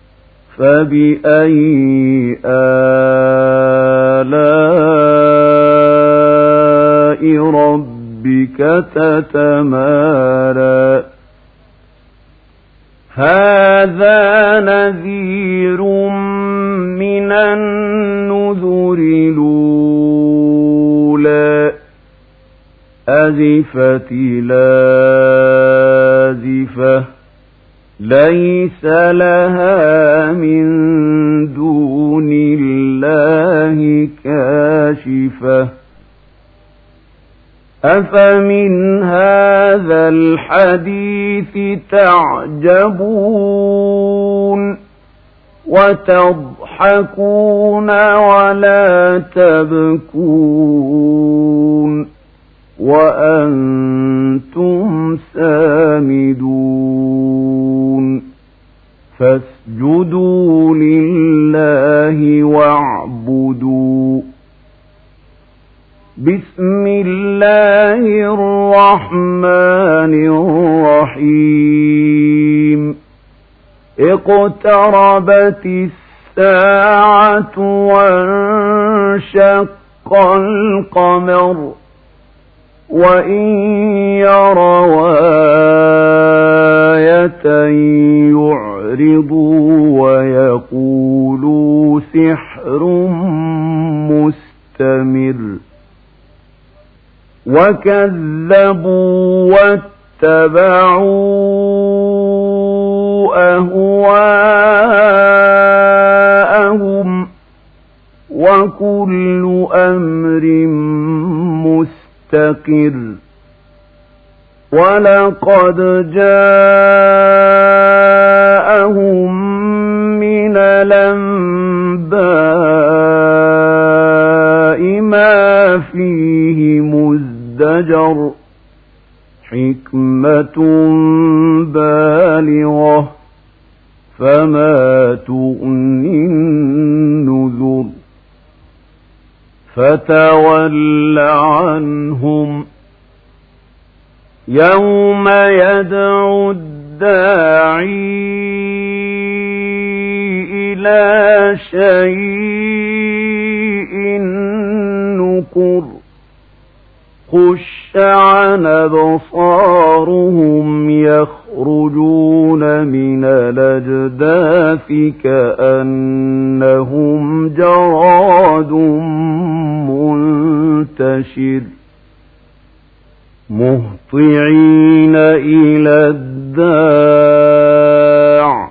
فبأي آلاء ربك تتمارى هذا نذير من النذر الأولى أزفت لازفة ليس لها من دون الله كاشفة أفمن هذا الحديث تعجبون وتضحكون ولا تبكون وأنتم سامدون فاسجدوا لله واعبدوا بسم الله الرحمن الرحيم اقتربت الساعة وانشق القمر وإن يروا آية يعرضوا ويقولوا سحر مستمر وكذبوا واتبعوا أهواءهم وكل أمر مستقر ولقد جاءهم من الأنباء ما فيه مزدجر حكمة بالغة فما تغني النذر فتول عنهم يوم يدعو الداعي إلى شيء نكر خش عن أبصارهم يخرجون من الأجداث كأنهم جراد منتشر مهطعين إلى الداع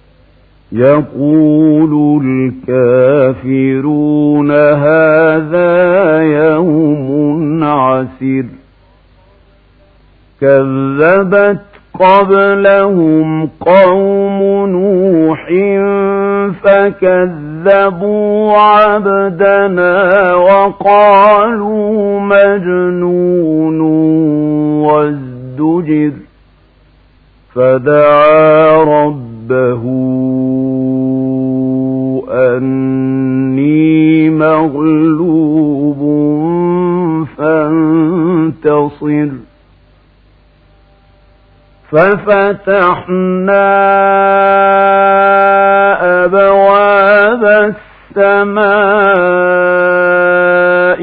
يقول الكافرون هذا يوم عسر كذبت قبلهم قوم نوح فكذبوا عبدنا وقالوا مجنون وازدجر فدعا ربه أني مغلوب فانتصر ففتحنا أبواب السماء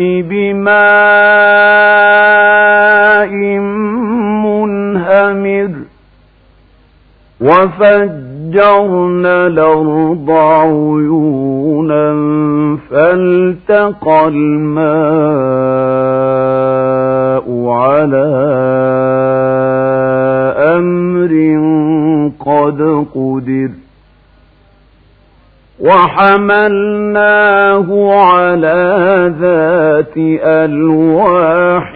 بماء منهمر وفجرنا الأرض عيونا فالتقى الماء على أمر قد قدر وحملناه على ذات ألواح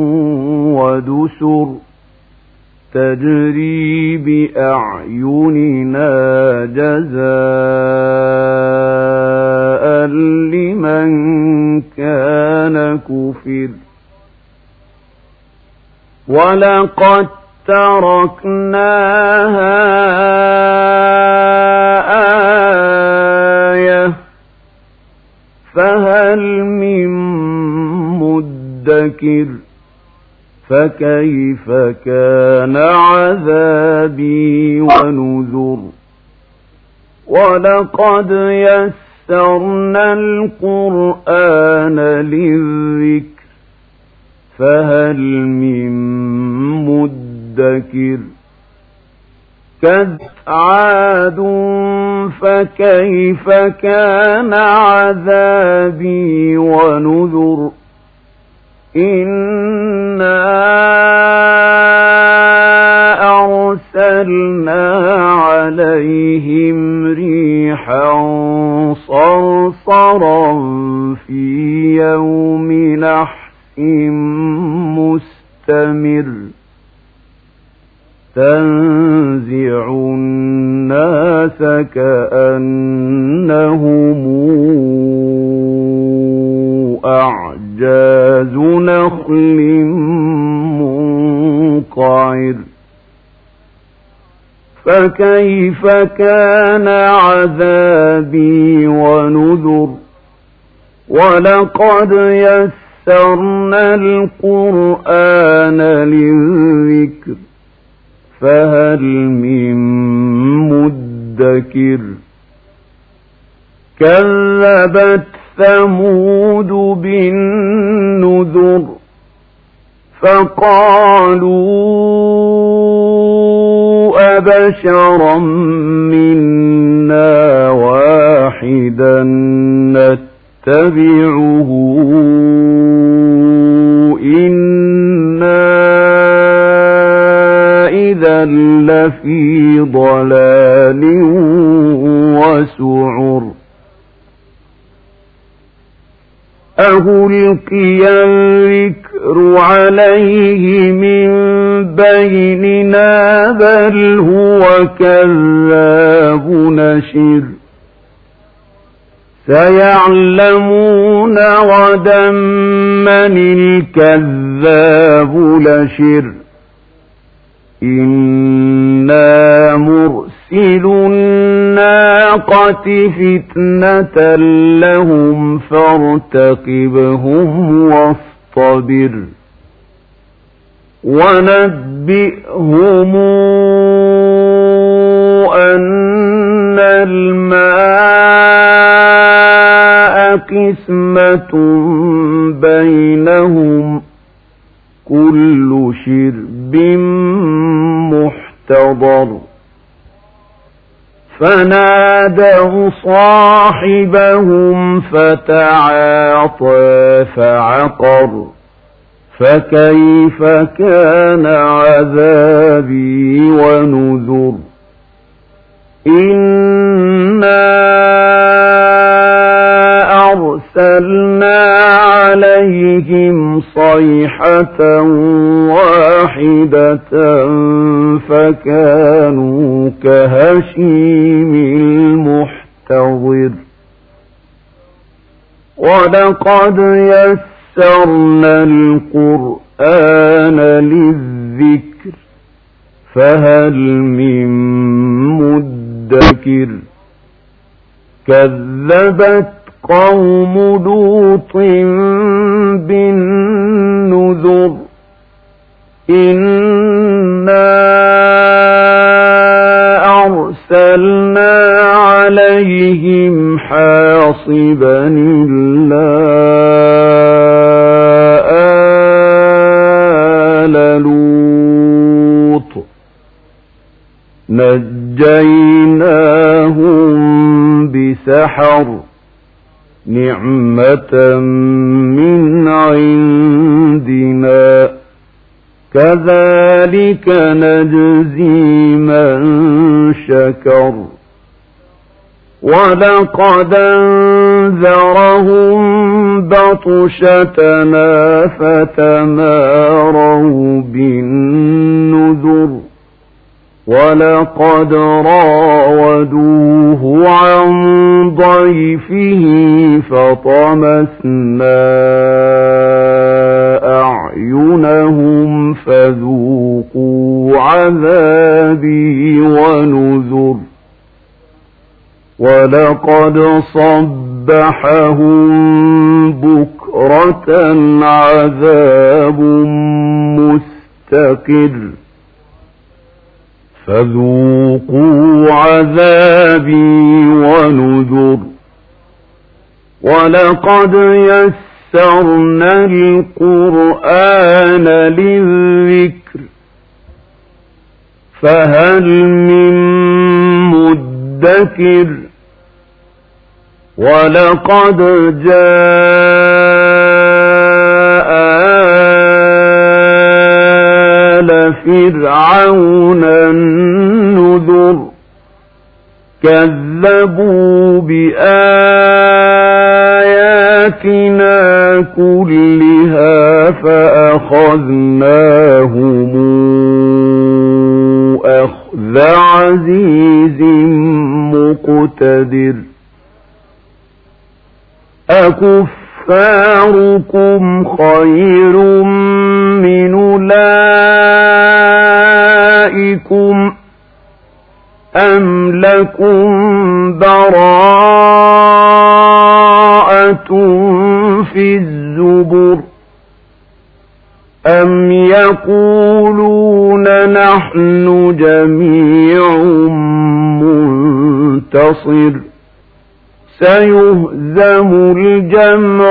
ودسر تجري بأعيننا جزاء لمن كان كفر ولقد تركناها آية فهل من مدكر فكيف كان عذابي ونذر ولقد يسرنا القرآن للذكر فهل من مدكر كذب عاد فكيف كان عذابي ونذر إنا أرسلنا عليهم ريحا صرصرا في يوم نحس مستمر تنزع الناس كأنهم أعجاز نخل منقعر فكيف كان عذابي ونذر ولقد يسرنا القرآن للذكر فهل من مدكر كذبت ثمود بالنذر فقالوا أبشرا منا واحدا نتبعه إنا إذا لفي ضلال وسعر ألقي الذكر عليه من بيننا بل هو كذاب نشر سيعلمون غدا من الكذاب لشر إنا مرسل الناقة فتنة لهم فارتقبهم واصطبر ونبئهم أن الماء قسمة بينهم كل شرب محتضر فنادوا صاحبهم فتعاطى فعقر فكيف كان عذابي ونذر إنا أرسلنا عليهم صيحة واحدة فكانوا كهشيم المحتضر ولقد يسرنا القرآن للذكر فهل من مدكر كذبت قوم لوط بالنذر إنا أرسلنا عليهم حاصبا إلا آل لوط نجيناهم بسحر نعمة من عندنا كذلك نجزي من شكر ولقد أنذرهم بطشتنا فتماروا بالنذر ولقد راودوه عن ضيفه فطمسنا أعينهم فذوقوا عذابي ونذر ولقد صبحهم بكرة عذاب مستقر فذوقوا عذابي ونذر ولقد يسرنا القرآن للذكر فهل من مدكر ولقد جاء آل فرعون النذر كذبوا بآياتنا كلها فأخذناهم أخذ عزيز مقتدر أكفاركم خير من أولئكم أم لكم براءة في الزبر أم يقولون نحن جميع منتصر سيهزم الجمع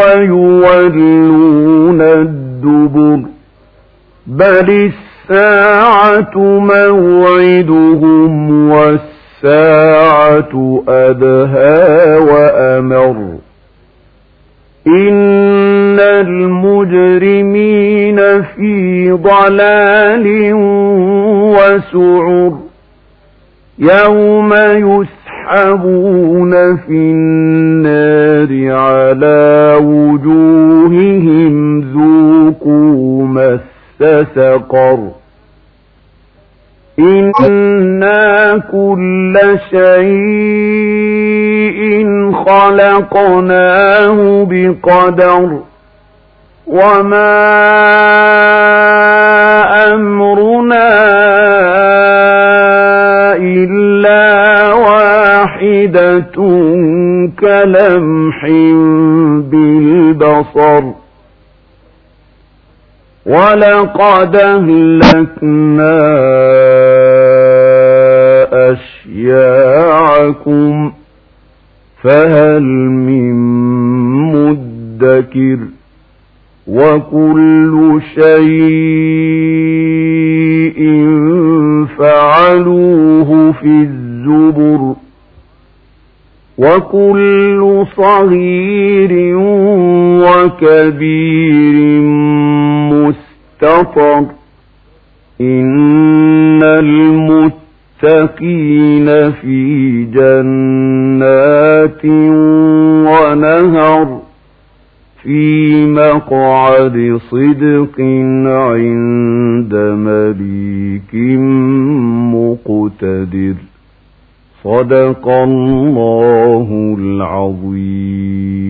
ويولون الدبر بل الساعة موعدهم والساعة أدهى وأمر إن المجرمين في ضلال وسعر يوم يسحبون في النار على وجوههم ذوقوا مس سقر إنا كل شيء خلقناه بقدر وما أمرنا إلا واحدة كلمح بالبصر ولقد أهلكنا أشياعكم فهل من مدكر وكل شيء فعلوه في الزبر وكل صغير وكبير مستطر إن المتقين في جنات ونهر في مقعد صدق عند مليك مقتدر صدق الله العظيم.